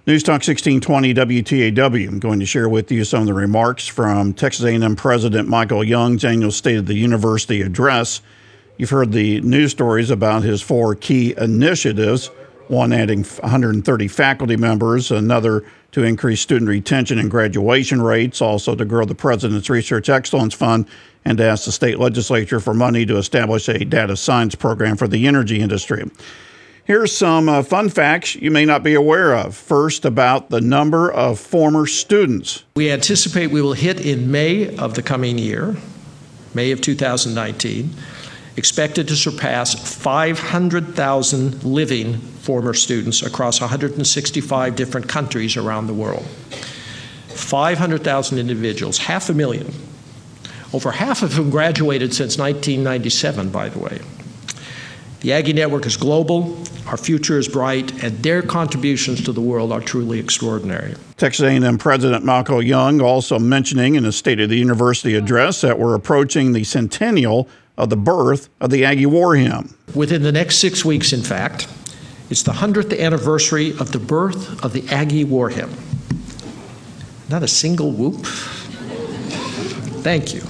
News Talk 1620 WTAW. I'm going to share with you some of the remarks from Texas A&M President Michael Young's annual State of the University address. You've heard the news stories about his 4 key initiatives, one adding 130 faculty members, another to increase student retention and graduation rates, also to grow the President's Research Excellence Fund, and to ask the state legislature for money to establish a data science program for the energy industry. Here's some fun facts you may not be aware of. First, about the number of former students. We anticipate we will hit in May of the coming year, May of 2019, expected to surpass 500,000 living former students across 165 different countries around the world. 500,000 individuals, 500,000. Over half of whom graduated since 1997, by the way. The Aggie Network is global, our future is bright, and their contributions to the world are truly extraordinary. Texas A&M President Michael Young also mentioning in his State of the University address that we're approaching the centennial of the birth of the Aggie War Hymn. Within the next 6 weeks, in fact, it's the 100th anniversary of the birth of the Aggie War Hymn. Not a single whoop. Thank you.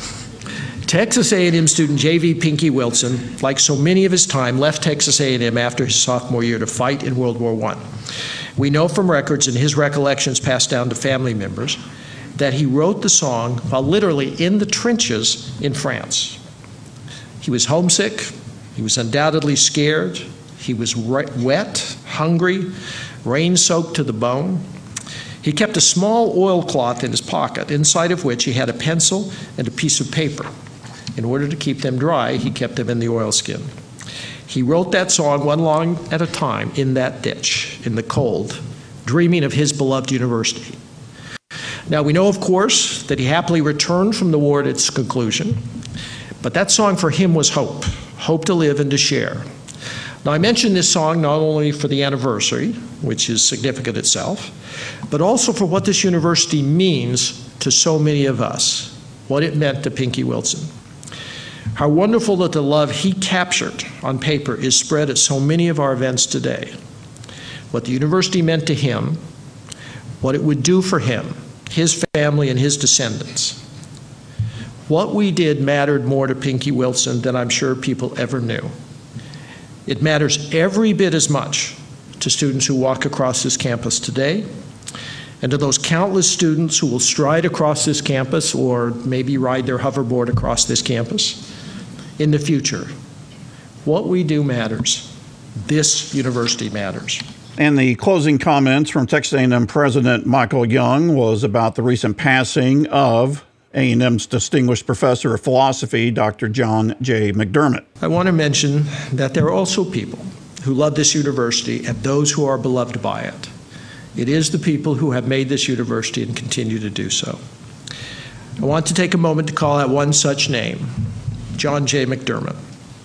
Texas A&M student J.V. Pinky Wilson, like so many of his time, left Texas A&M after his sophomore year to fight in World War I. We know from records and his recollections passed down to family members that he wrote the song while literally in the trenches in France. He was homesick, he was undoubtedly scared, he was wet, hungry, rain-soaked to the bone. He kept a small oilcloth in his pocket, inside of which he had a pencil and a piece of paper. In order to keep them dry, he kept them in the oilskin. He wrote that song one line at a time in that ditch, in the cold, dreaming of his beloved university. Now, we know, of course, that he happily returned from the war at its conclusion, but that song for him was hope, hope to live and to share. Now, I mention this song not only for the anniversary, which is significant itself, but also for what this university means to so many of us, what it meant to Pinky Wilson. How wonderful that the love he captured on paper is spread at so many of our events today. What the university meant to him, what it would do for him, his family, and his descendants. What we did mattered more to Pinky Wilson than I'm sure people ever knew. It matters every bit as much to students who walk across this campus today, and to those countless students who will stride across this campus or maybe ride their hoverboard across this campus in the future. What we do matters. This university matters. And the closing comments from Texas A&M President Michael Young was about the recent passing of A&M's distinguished professor of philosophy, Dr. John J. McDermott. I want to mention that there are also people who love this university and those who are beloved by it. It is the people who have made this university and continue to do so. I want to take a moment to call out one such name, John J. McDermott.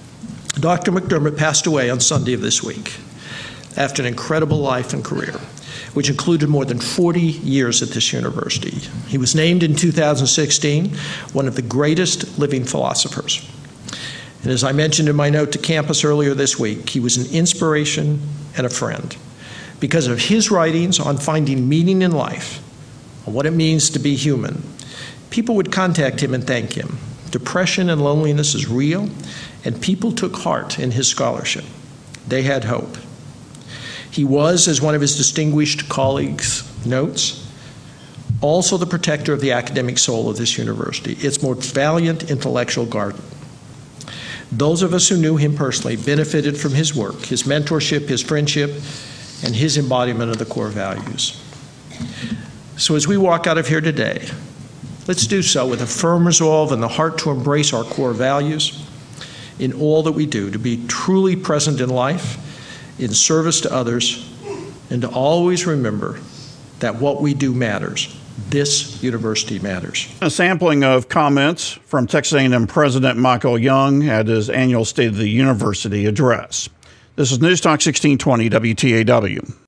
Dr. McDermott passed away on Sunday of this week after an incredible life and career, which included more than 40 years at this university. He was named in 2016 one of the greatest living philosophers. And as I mentioned in my note to campus earlier this week, he was an inspiration and a friend. Because of his writings on finding meaning in life, on what it means to be human, people would contact him and thank him. Depression and loneliness is real, and people took heart in his scholarship. They had hope. He was, as one of his distinguished colleagues notes, also the protector of the academic soul of this university, its most valiant intellectual garden. Those of us who knew him personally benefited from his work, his mentorship, his friendship, and his embodiment of the core values. So as we walk out of here today, let's do so with a firm resolve and the heart to embrace our core values in all that we do, to be truly present in life, in service to others, and to always remember that what we do matters. This university matters. A sampling of comments from Texas A&M President Michael Young at his annual State of the University address. This is News Talk 1620 WTAW.